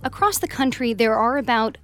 Across the country, there are about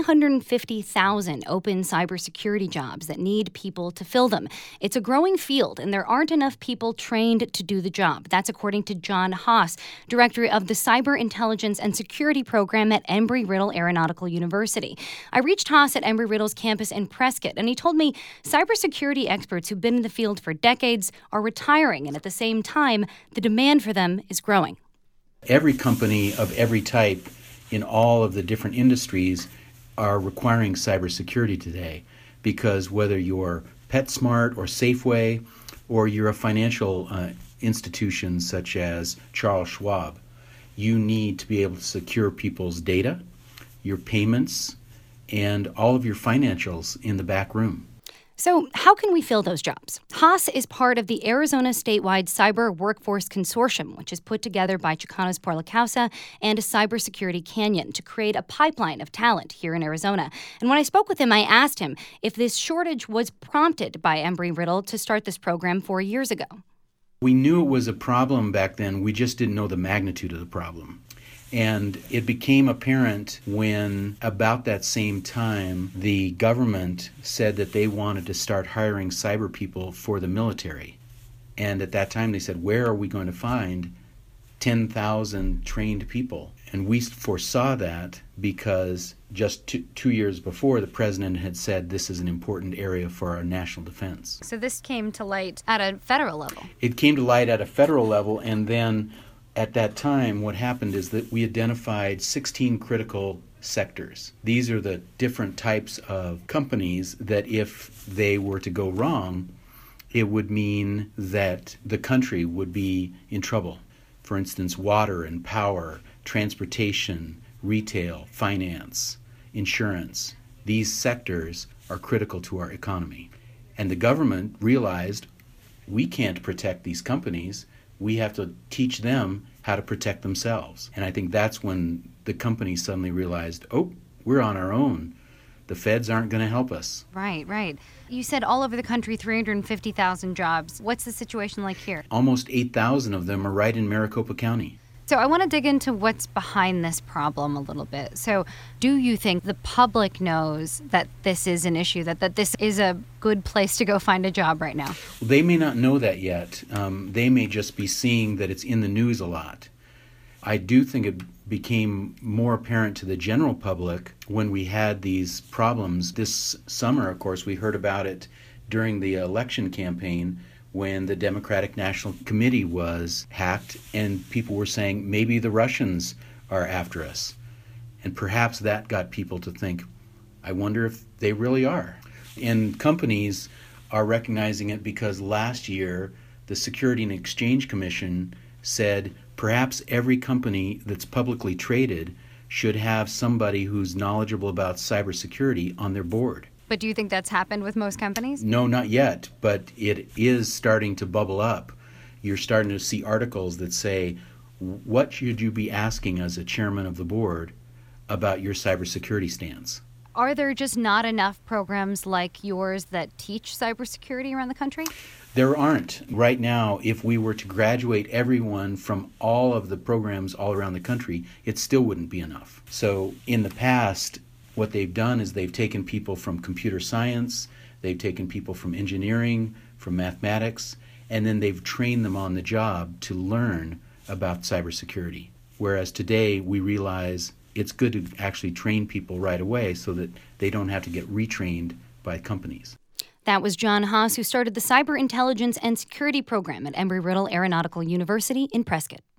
350,000 open cybersecurity jobs that need people to fill them. It's a growing field, and there aren't enough people trained to do the job. That's according to John Haas, director of the Cyber Intelligence and Security Program at Embry-Riddle Aeronautical University. I reached Haas at Embry-Riddle's campus in Prescott, and he told me cybersecurity experts who've been in the field for decades are retiring, and at the same time, the demand for them is growing. Every company of every type in all of the different industries are requiring cybersecurity today, because whether you're PetSmart or Safeway, or you're a financial institution such as Charles Schwab, you need to be able to secure people's data, your payments, and all of your financials in the back room. So how can we fill those jobs? Haas is part of the Arizona statewide Cyber Workforce Consortium, which is put together by Chicanos Por La Causa and a Cybersecurity Canyon to create a pipeline of talent here in Arizona. And when I spoke with him, I asked him if this shortage was prompted by Embry-Riddle to start this program 4 years ago. We knew it was a problem back then. We just didn't know the magnitude of the problem. And it became apparent when, about that same time, the government said that they wanted to start hiring cyber people for the military. And at that time they said, where are we going to find 10,000 trained people? And we foresaw that because just two years before, the president had said this is an important area for our national defense. So this came to light at a federal level? It came to light at a federal level, and then at that time, what happened is that we identified 16 critical sectors. These are the different types of companies that if they were to go wrong, it would mean that the country would be in trouble. For instance, water and power, transportation, retail, finance, insurance. These sectors are critical to our economy. And the government realized we can't protect these companies. We have to teach them how to protect themselves. And I think that's when the companies suddenly realized, oh, we're on our own. The feds aren't going to help us. Right. You said all over the country, 350,000 jobs. What's the situation like here? Almost 8,000 of them are right in Maricopa County. So I want to dig into what's behind this problem a little bit. So do you think the public knows that this is an issue, that this is a good place to go find a job right now? Well, they may not know that yet. They may just be seeing that it's in the news a lot. I do think it became more apparent to the general public when we had these problems. This summer, of course, we heard about it during the election campaign, when the Democratic National Committee was hacked and people were saying maybe the Russians are after us. And perhaps that got people to think, I wonder if they really are. And companies are recognizing it because last year the Security and Exchange Commission said perhaps every company that's publicly traded should have somebody who's knowledgeable about cybersecurity on their board. But do you think that's happened with most companies? No, not yet, but it is starting to bubble up. You're starting to see articles that say, what should you be asking as a chairman of the board about your cybersecurity stance? Are there just not enough programs like yours that teach cybersecurity around the country? There aren't. Right now, if we were to graduate everyone from all of the programs all around the country, it still wouldn't be enough. So in the past, what they've done is they've taken people from computer science, they've taken people from engineering, from mathematics, and then they've trained them on the job to learn about cybersecurity. Whereas today we realize it's good to actually train people right away so that they don't have to get retrained by companies. That was John Haas, who started the Cyber Intelligence and Security Program at Embry-Riddle Aeronautical University in Prescott.